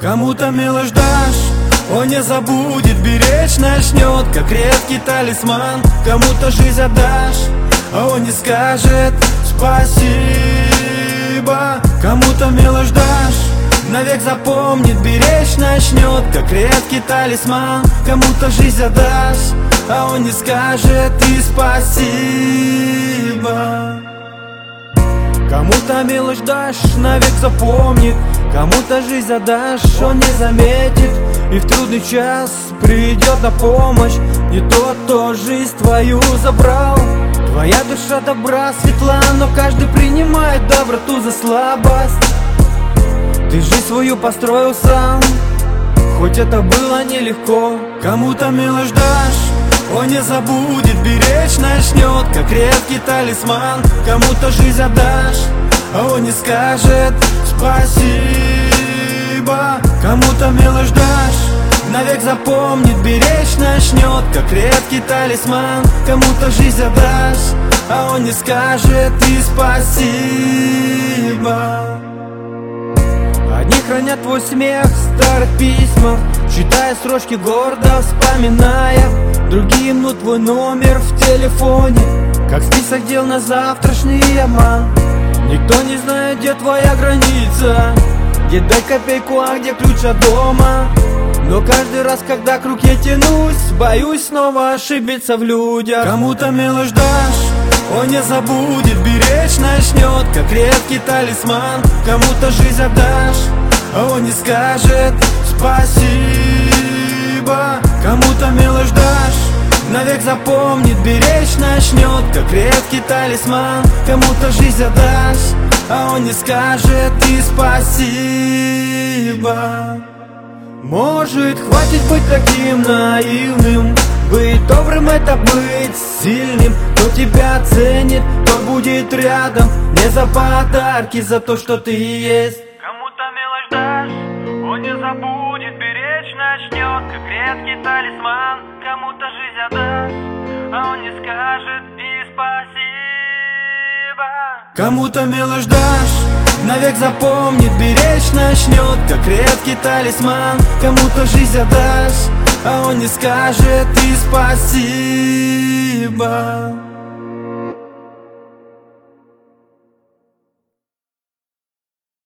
Кому-то мелочь дашь, он не забудет, беречь начнет, как редкий талисман. Кому-то жизнь отдашь, а он не скажет спасибо. Кому-то мелочь дашь, навек запомнит, беречь начнет, как редкий талисман. Кому-то жизнь отдашь, а он не скажет и спасибо. Кому-то мелочь дашь, навек запомнит, кому-то жизнь отдашь, он не заметит, и в трудный час придет на помощь не тот, кто жизнь твою забрал. Твоя душа добра, светла, но каждый принимает доброту за слабость. Ты жизнь свою построил сам, хоть это было нелегко. Кому-то мелочь дашь, он не забудет, беречь начнет, как редкий талисман. Кому-то жизнь отдашь, а он не скажет спасибо. Кому-то мелочь дашь, навек запомнит, беречь начнет, как редкий талисман. Кому-то жизнь отдашь, а он не скажет и спасибо. Одни хранят твой смех в старых письмах, читая строчки гордо, вспоминая. Другие мнут твой номер в телефоне, как список дел на завтрашний обман. Никто не знает, где твоя граница, где дай копейку, а где ключ от дома. Но каждый раз, когда к руке тянусь, боюсь снова ошибиться в людях. Кому-то мелочь дашь, он не забудет, беречь начнет, как редкий талисман. Кому-то жизнь отдашь, а он не скажет спасибо. Кому-то мелочь дашь, навек запомнит, беречь начнет, как редкий талисман. Кому-то жизнь отдашь, а он не скажет и спасибо. Может, хватит быть таким наивным, быть добрым — это быть сильным. Кто тебя ценит, кто будет рядом, не за подарки, за то, что ты есть. Кому-то мелочь дашь, он не забудет, беречь начнет, как редкий талисман. Кому-то жизнь отдашь, а он не скажет и спасибо. Кому-то мелочь дашь, навек запомнит, беречь начнет, как редкий талисман. Кому-то жизнь отдашь, а он не скажет и спасибо.